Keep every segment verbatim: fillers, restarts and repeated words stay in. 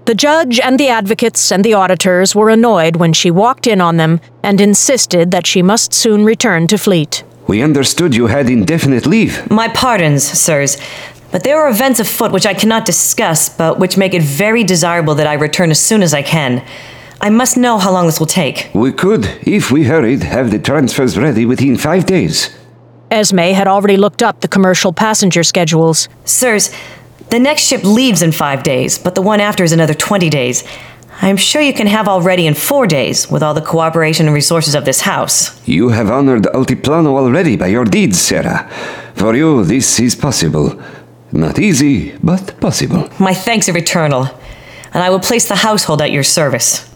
The judge and the advocates and the auditors were annoyed when she walked in on them and insisted that she must soon return to Fleet. We understood you had indefinite leave. My pardons, sirs, but there are events afoot which I cannot discuss, but which make it very desirable that I return as soon as I can. I must know how long this will take. We could, if we hurried, have the transfers ready within five days. Esme had already looked up the commercial passenger schedules. Sirs, the next ship leaves in five days, but the one after is another twenty days. I'm sure you can have all ready in four days, with all the cooperation and resources of this house. You have honored Altiplano already by your deeds, Sarah. For you, this is possible. Not easy, but possible. My thanks are eternal, and I will place the household at your service.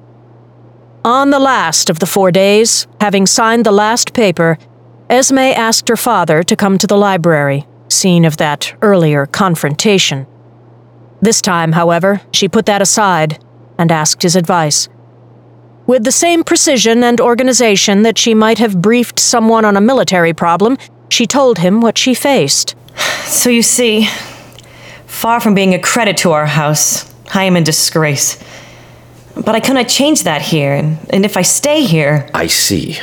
On the last of the four days, having signed the last paper, Esme asked her father to come to the library, scene of that earlier confrontation. This time, however, she put that aside and asked his advice. With the same precision and organization that she might have briefed someone on a military problem, she told him what she faced. So you see, far from being a credit to our house, I am in disgrace. But I cannot change that here, and, and if I stay here... I see.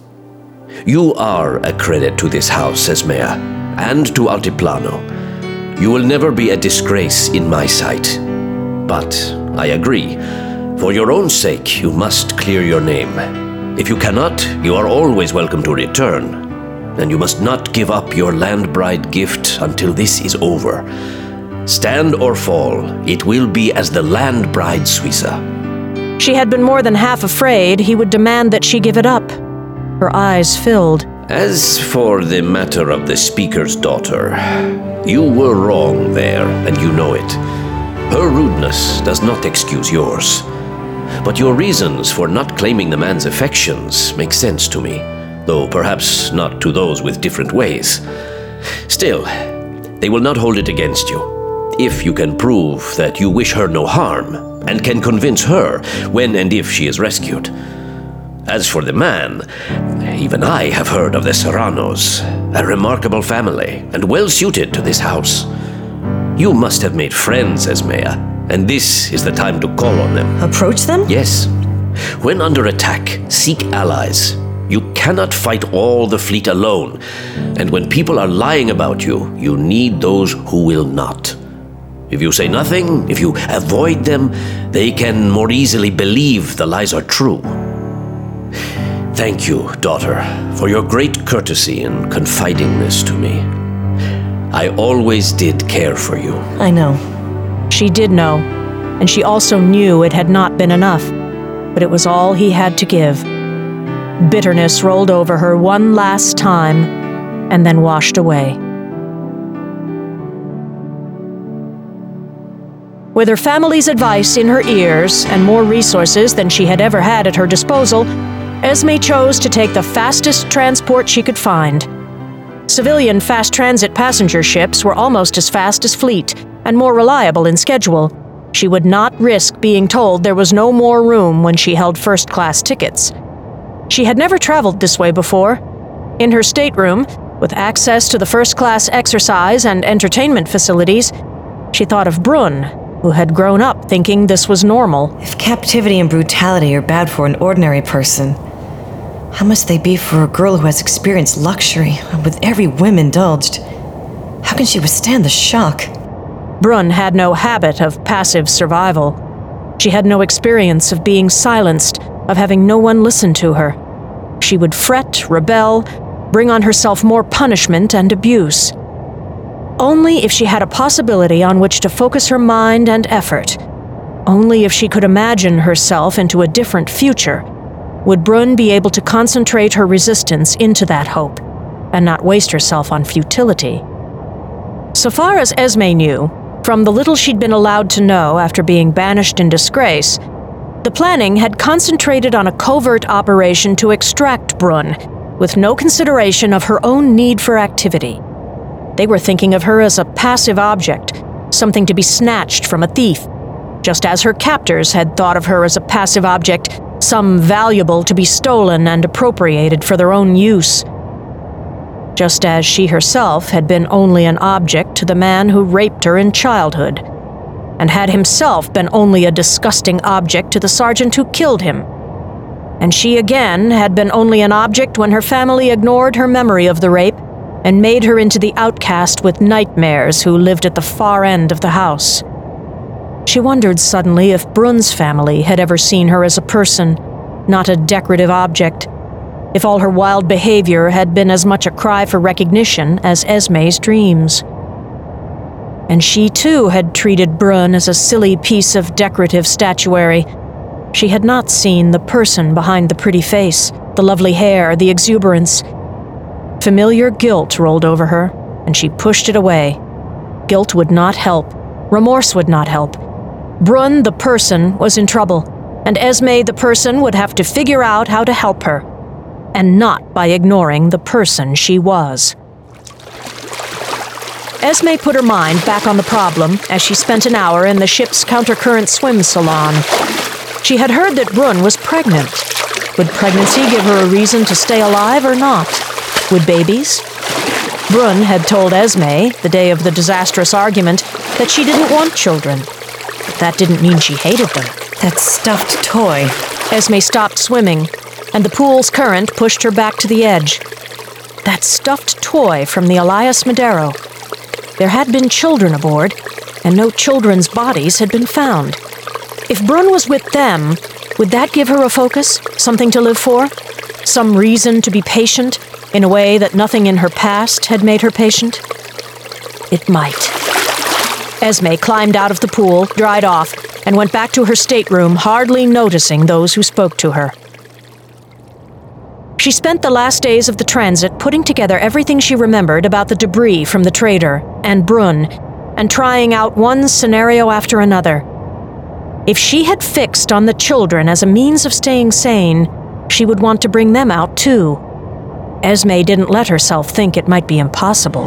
You are a credit to this house, Esmea, and to Altiplano. You will never be a disgrace in my sight. But I agree. For your own sake, you must clear your name. If you cannot, you are always welcome to return. And you must not give up your land bride gift until this is over. Stand or fall, it will be as the land bride, Suiza. She had been more than half afraid he would demand that she give it up. Her eyes filled. As for the matter of the speaker's daughter, you were wrong there, and you know it. Her rudeness does not excuse yours. But your reasons for not claiming the man's affections make sense to me, though perhaps not to those with different ways. Still, they will not hold it against you, if you can prove that you wish her no harm, and can convince her when and if she is rescued. As for the man, even I have heard of the Serranos, a remarkable family, and well suited to this house. You must have made friends, Esmea, and this is the time to call on them. Approach them? Yes. When under attack, seek allies. You cannot fight all the fleet alone, and when people are lying about you, you need those who will not. If you say nothing, if you avoid them, they can more easily believe the lies are true. Thank you, daughter, for your great courtesy in confiding this to me. I always did care for you. I know. She did know, and she also knew it had not been enough, but it was all he had to give. Bitterness rolled over her one last time, and then washed away. With her family's advice in her ears and more resources than she had ever had at her disposal, Esme chose to take the fastest transport she could find. Civilian fast transit passenger ships were almost as fast as Fleet and more reliable in schedule. She would not risk being told there was no more room when she held first-class tickets. She had never traveled this way before. In her stateroom, with access to the first-class exercise and entertainment facilities, she thought of Brunn, who had grown up thinking this was normal. If captivity and brutality are bad for an ordinary person, how must they be for a girl who has experienced luxury, with every whim indulged? How can she withstand the shock? Brunn had no habit of passive survival. She had no experience of being silenced, of having no one listen to her. She would fret, rebel, bring on herself more punishment and abuse. Only if she had a possibility on which to focus her mind and effort, only if she could imagine herself into a different future, would Brunn be able to concentrate her resistance into that hope, and not waste herself on futility. So far as Esme knew, from the little she'd been allowed to know after being banished in disgrace, the planning had concentrated on a covert operation to extract Brunn, with no consideration of her own need for activity. They were thinking of her as a passive object, something to be snatched from a thief, just as her captors had thought of her as a passive object, some valuable to be stolen and appropriated for their own use. Just as she herself had been only an object to the man who raped her in childhood, and had himself been only a disgusting object to the sergeant who killed him. And she again had been only an object when her family ignored her memory of the rape and made her into the outcast with nightmares who lived at the far end of the house. She wondered suddenly if Brun's family had ever seen her as a person, not a decorative object, if all her wild behavior had been as much a cry for recognition as Esme's dreams. And she too had treated Brun as a silly piece of decorative statuary. She had not seen the person behind the pretty face, the lovely hair, the exuberance. Familiar guilt rolled over her, and she pushed it away. Guilt would not help. Remorse would not help. Brun, the person, was in trouble, and Esme, the person, would have to figure out how to help her, and not by ignoring the person she was. Esme put her mind back on the problem as she spent an hour in the ship's countercurrent swim salon. She had heard that Brun was pregnant. Would pregnancy give her a reason to stay alive or not? Would babies? Brun had told Esme, the day of the disastrous argument, that she didn't want children. That didn't mean she hated them. That stuffed toy. Esme stopped swimming, and the pool's current pushed her back to the edge. That stuffed toy from the Elias Madero. There had been children aboard, and no children's bodies had been found. If Brun was with them, would that give her a focus, something to live for? Some reason to be patient, in a way that nothing in her past had made her patient? It might. Esme climbed out of the pool, dried off, and went back to her stateroom, hardly noticing those who spoke to her. She spent the last days of the transit putting together everything she remembered about the debris from the trader and Brun, and trying out one scenario after another. If she had fixed on the children as a means of staying sane, she would want to bring them out too. Esme didn't let herself think it might be impossible.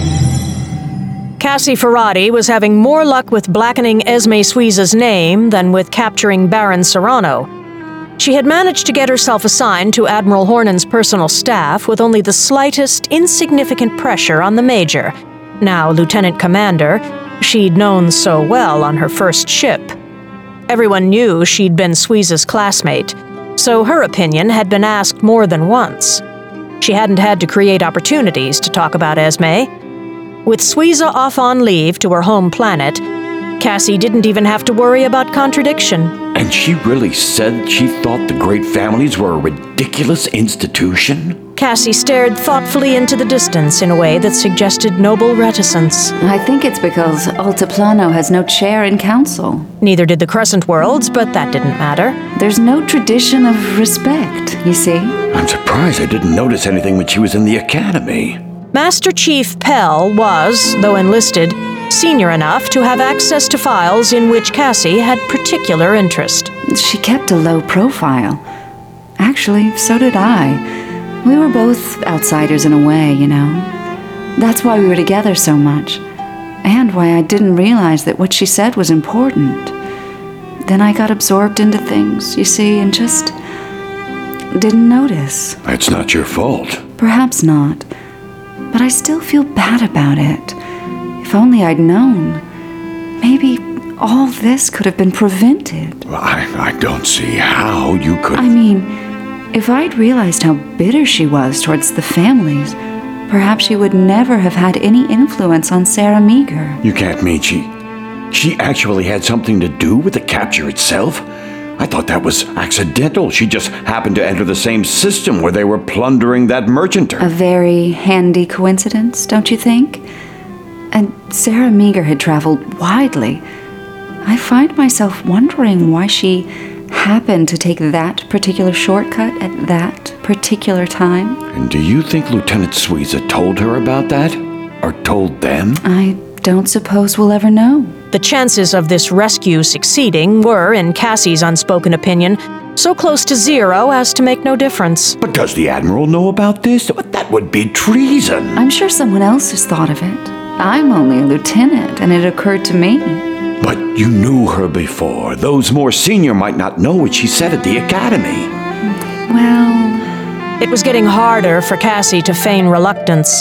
Cassie Ferrati was having more luck with blackening Esme Suiza's name than with capturing Baron Serrano. She had managed to get herself assigned to Admiral Hornen's personal staff with only the slightest, insignificant pressure on the Major, now Lieutenant Commander, she'd known so well on her first ship. Everyone knew she'd been Suiza's classmate, so her opinion had been asked more than once. She hadn't had to create opportunities to talk about Esme. With Suiza off on leave to her home planet, Cassie didn't even have to worry about contradiction. And she really said she thought the Great Families were a ridiculous institution? Cassie stared thoughtfully into the distance in a way that suggested noble reticence. I think it's because Altiplano has no chair in council. Neither did the Crescent Worlds, but that didn't matter. There's no tradition of respect, you see. I'm surprised I didn't notice anything when she was in the academy. Master Chief Pell was, though enlisted, senior enough to have access to files in which Cassie had particular interest. She kept a low profile. Actually, so did I. We were both outsiders in a way, you know. That's why we were together so much. And why I didn't realize that what she said was important. Then I got absorbed into things, you see, and just didn't notice. It's not your fault. Perhaps not. But I still feel bad about it. If only I'd known. Maybe all this could have been prevented. Well, I, I don't see how you could... I mean, if I'd realized how bitter she was towards the families, perhaps she would never have had any influence on Sarah Meager. You can't mean she... She actually had something to do with the capture itself? I thought that was accidental. She just happened to enter the same system where they were plundering that merchanter. A very handy coincidence, don't you think? And Sarah Meager had traveled widely. I find myself wondering why she happened to take that particular shortcut at that particular time. And do you think Lieutenant Suiza told her about that? Or told them? I don't suppose we'll ever know. The chances of this rescue succeeding were, in Cassie's unspoken opinion, so close to zero as to make no difference. But does the Admiral know about this? That would be treason. I'm sure someone else has thought of it. I'm only a lieutenant, and it occurred to me. But you knew her before. Those more senior might not know what she said at the academy. Well... It was getting harder for Cassie to feign reluctance.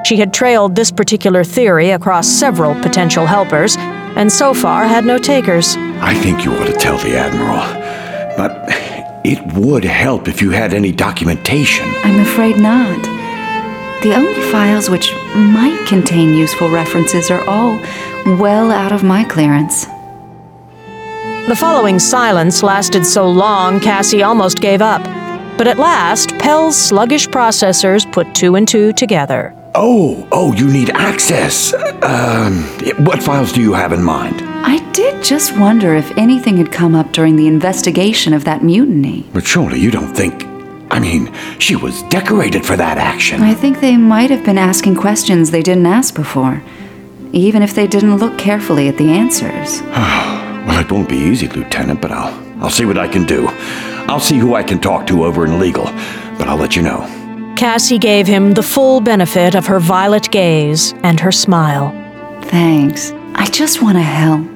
She had trailed this particular theory across several potential helpers, and so far had no takers. I think you ought to tell the Admiral. But it would help if you had any documentation. I'm afraid not. The only files which might contain useful references are all well out of my clearance. The following silence lasted so long Cassie almost gave up. But at last, Pell's sluggish processors put two and two together. Oh, oh, you need access. Um, what files do you have in mind? I did just wonder if anything had come up during the investigation of that mutiny. But surely you don't think... I mean, she was decorated for that action. I think they might have been asking questions they didn't ask before, even if they didn't look carefully at the answers. Well, it won't be easy, Lieutenant, but I'll, I'll see what I can do. I'll see who I can talk to over in legal, but I'll let you know. Cassie gave him the full benefit of her violet gaze and her smile. Thanks. I just want to help.